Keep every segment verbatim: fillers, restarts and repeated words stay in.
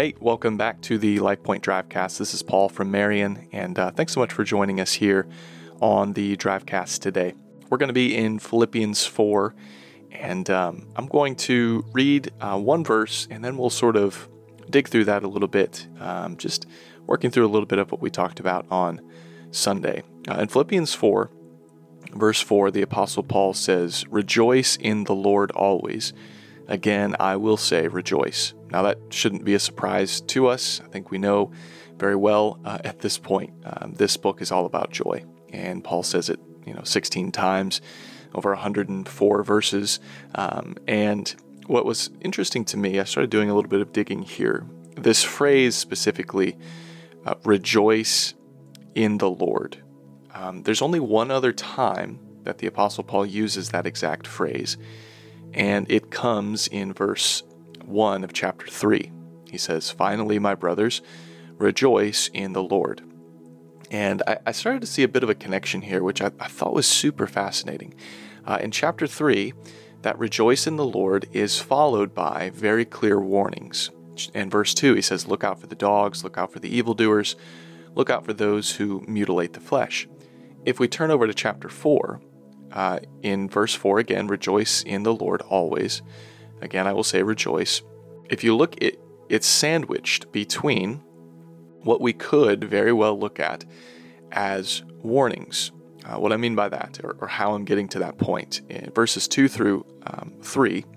Hey, welcome back to the LifePoint Drivecast. This is Paul from Marion, and uh, thanks so much for joining us here on the Drivecast today. We're going to be in Philippians four, and um, I'm going to read uh, one verse, and then we'll sort of dig through that a little bit, um, just working through a little bit of what we talked about on Sunday. Uh, in Philippians four, verse four, the Apostle Paul says, "Rejoice in the Lord always. Again, I will say rejoice." Now, that shouldn't be a surprise to us. I think we know very well uh, at this point, um, this book is all about joy. And Paul says it, you know, sixteen times, over one hundred four verses. Um, and what was interesting to me, I started doing a little bit of digging here. This phrase specifically, uh, rejoice in the Lord. Um, there's only one other time that the Apostle Paul uses that exact phrase. And it comes in verse one of chapter three. He says, "Finally, my brothers, rejoice in the Lord." And I, I started to see a bit of a connection here, which I, I thought was super fascinating. Uh, in chapter three, that rejoice in the Lord is followed by very clear warnings. In verse two, he says, "Look out for the dogs, look out for the evildoers, look out for those who mutilate the flesh." If we turn over to chapter four, Uh, in verse four, again, "Rejoice in the Lord always." Again, I will say rejoice. If you look, it, it's sandwiched between what we could very well look at as warnings. Uh, what I mean by that, or, or how I'm getting to that point, in verses two through um, three,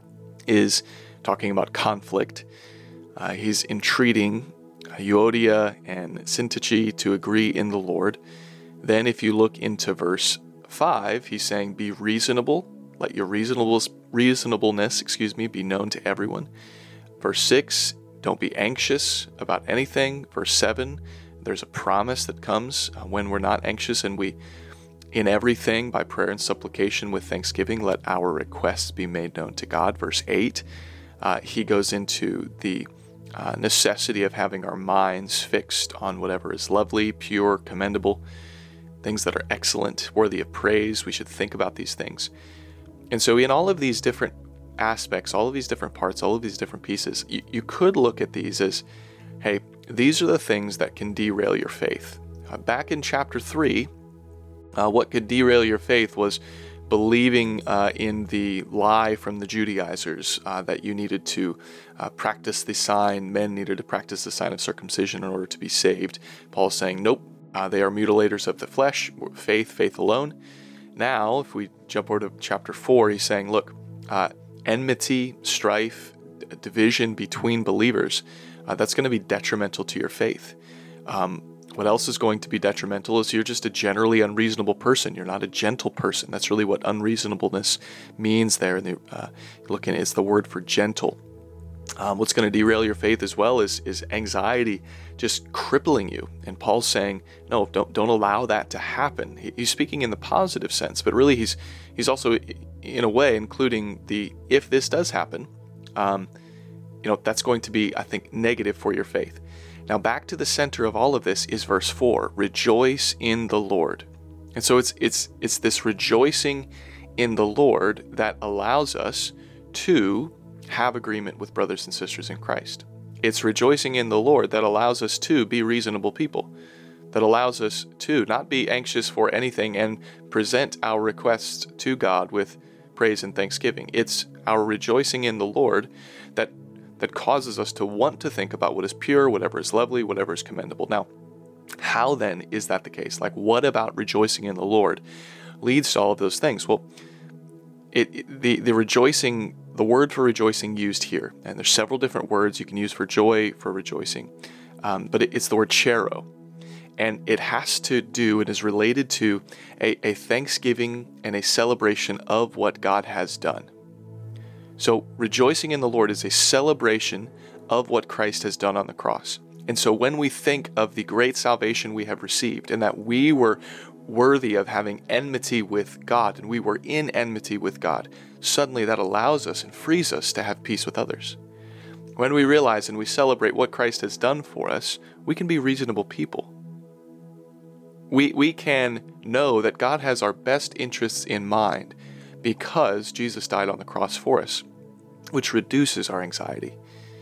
is talking about conflict. Uh, he's entreating Euodia and Syntyche to agree in the Lord. Then if you look into verse five, he's saying, "Be reasonable. Let your reasonable, reasonableness, excuse me, be known to everyone." Verse six, "Don't be anxious about anything." Verse seven, there's a promise that comes uh, when we're not anxious, and we, in everything, by prayer and supplication with thanksgiving, let our requests be made known to God. Verse eight, uh, he goes into the uh, necessity of having our minds fixed on whatever is lovely, pure, commendable, things that are excellent, worthy of praise. We should think about these things. And so in all of these different aspects, all of these different parts, all of these different pieces, you, you could look at these as, hey, these are the things that can derail your faith. Uh, back in chapter three, uh, what could derail your faith was believing uh, in the lie from the Judaizers uh, that you needed to uh, practice the sign, men needed to practice the sign of circumcision in order to be saved. Paul's saying, nope. Uh, they are mutilators of the flesh, faith, faith alone. Now, if we jump over to chapter four, he's saying, look, uh, enmity, strife, d- division between believers, uh, that's going to be detrimental to your faith. Um, what else is going to be detrimental is you're just a generally unreasonable person. You're not a gentle person. That's really what unreasonableness means there. And the, uh, looking, it's the word for gentle. Um, what's going to derail your faith as well is, is anxiety just crippling you. And Paul's saying, no, don't don't allow that to happen. He, he's speaking in the positive sense, but really he's he's also, in a way, including the, if this does happen, um, you know, that's going to be, I think, negative for your faith. Now, back to the center of all of this is verse four, "Rejoice in the Lord." And so it's it's it's this rejoicing in the Lord that allows us to have agreement with brothers and sisters in Christ. It's rejoicing in the Lord that allows us to be reasonable people, that allows us to not be anxious for anything and present our requests to God with praise and thanksgiving. It's our rejoicing in the Lord that that causes us to want to think about what is pure, whatever is lovely, whatever is commendable. Now, how then is that the case? Like, what about rejoicing in the Lord leads to all of those things? Well, it, it the the rejoicing The word for rejoicing used here, and there's several different words you can use for joy, for rejoicing, um, but it, it's the word chero, and it has to do and is related to a, a thanksgiving and a celebration of what God has done. So rejoicing in the Lord is a celebration of what Christ has done on the cross. And so when we think of the great salvation we have received and that we were worthy of having enmity with God and we were in enmity with God, suddenly that allows us and frees us to have peace with others. When we realize and we celebrate what Christ has done for us, we can be reasonable people. We, we can know that God has our best interests in mind because Jesus died on the cross for us, which reduces our anxiety.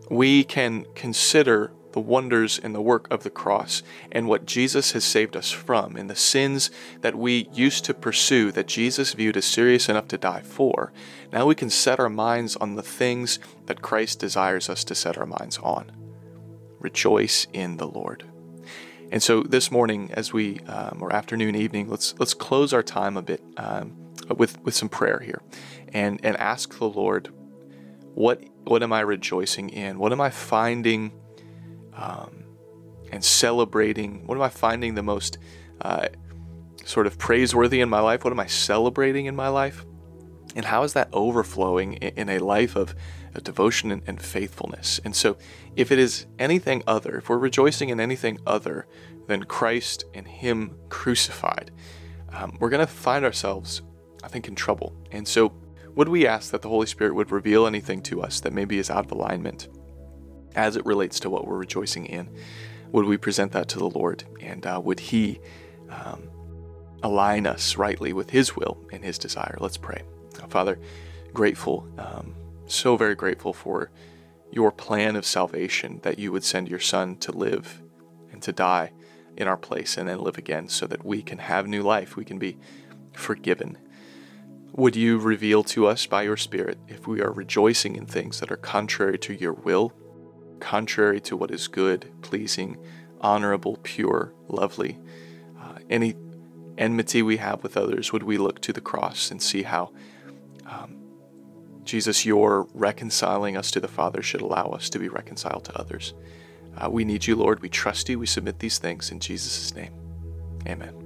we can consider the wonders and the work of the cross and what Jesus has saved us from, and the sins that we used to pursue that Jesus viewed as serious enough to die for. Now we can set our minds on the things that Christ desires us to set our minds on. Rejoice in the Lord. And so this morning, as we, um, or afternoon, evening, let's let's close our time a bit um, with with some prayer here, and and ask the Lord, what what am I rejoicing in? What am I finding um, and celebrating? What am I finding the most uh, sort of praiseworthy in my life? What am I celebrating in my life? And how is that overflowing in a life of, of devotion and, and faithfulness? And so if it is anything other, if we're rejoicing in anything other than Christ and Him crucified, um, we're going to find ourselves, I think, in trouble. And so would we ask that the Holy Spirit would reveal anything to us that maybe is out of alignment as it relates to what we're rejoicing in? Would we present that to the Lord? And uh, would He um, align us rightly with His will and His desire? Let's pray. Father, grateful, um, so very grateful for your plan of salvation, that you would send your Son to live and to die in our place and then live again so that we can have new life, we can be forgiven. Would you reveal to us by your Spirit if we are rejoicing in things that are contrary to your will, contrary to what is good, pleasing, honorable, pure, lovely? Uh, any enmity we have with others, would we look to the cross and see how Um, Jesus, your reconciling us to the Father should allow us to be reconciled to others. Uh, we need you, Lord. We trust you. We submit these things in Jesus' name. Amen.